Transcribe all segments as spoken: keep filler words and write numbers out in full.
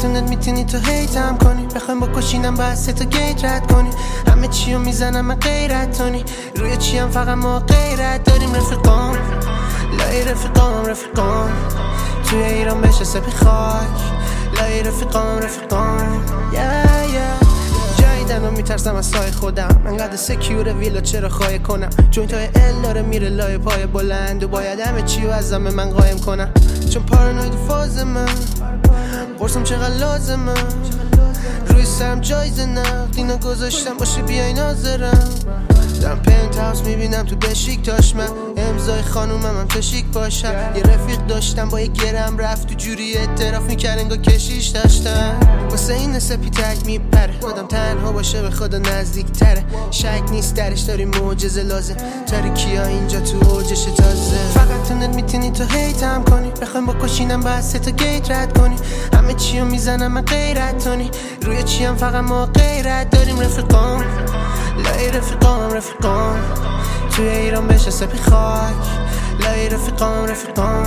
فقط اونت میتونی تو هیتم کنی، بخوایم بکشینم باید سه تا گیت رد کنی، همه چیو میزنم من غیرت تونی، روی چیم فقط ما غیرت داریم. رفیقام لای رفیقام رفیقام توی ایران بشه سپی خاک، لای رفیقام رفیقام yeah, yeah. جایدن و میترسم از سای خودم، انقدر سکیور ویلا چرا خواهی کنم، جوینت های ال داره میره لای پای بلند و باید همه چیو از همه من قایم کنم، چون پارانوید فاز من قرصم چقدر لازمه، روی سرم جایزه نقد اینا گذاشتم باشه بیای ناظرم، دارم پنت هاوس میبینم تو بشیکتاش، من امضای خانومم هم تشیک باشم، یه رفیق داشتم با یه گرم رفت تو جوری اعتراف میکرد انگار کشیش داشتم، واسه این سپی تک میپره، آدم تنها باشه به خدا نزدیک تره، شک نیست درش داری معجزه لازم، تاریکی ها اینجا تو اوجش تازه. فقط تو نت میتونی تو هیتم کنی، بخوایم بکشینم باید سه تا گیت رد کنی، همه چیو میزنم من غیرت تونی، روی چیم فقط ما غیرت داریم. رفیقام لای رفیقام رفیقام توی ایران بشه سپی خاک، لای رفیقام رفیقام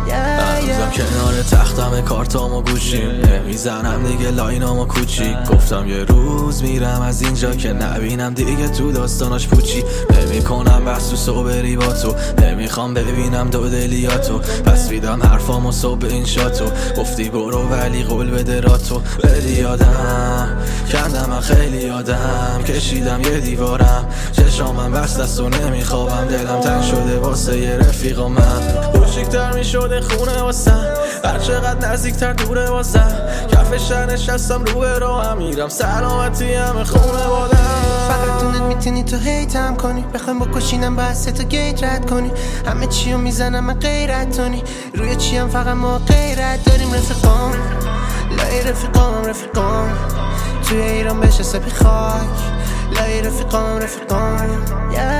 هنوزم کنار تختم کارتام و گوشیم، نمیزنم دیگه لاینام و کوچیک، گفتم یه روز میرم از اینجا که نبینم دیگه تو داستاناش پوچی، نمی کنم بحث تو صبری با تو، نمیخوام ببینم دو دلیاتو، پس بیدم حرفام و صبح این شاتو، گفتی برو ولی قول بده راتو، بدی یادم کندم من خیلی یادم کشیدم یه دیوارم، چشامم بست دست و نمیخوابم، دلم تنگ شده واسه یه رفیق و من، کوچیکتر میشده خونه واسم، هر چقدر نزدیکتر دوره واسم، کف شهر نشستم رو به راهم میرم سلامتی همه خونه بادم. فقط تو نت میتونی تو هیتم کنی، بخوایم بکشینم باید سه تا گیت رد کنی، همه چیو میزنم من غیرت تونی، روی چیم فقط ما غیرت داریم. رفیقام لای رفیقام رفیقام توی ایران بشه سپی خاک، لای رفیقام رفیقام yeah.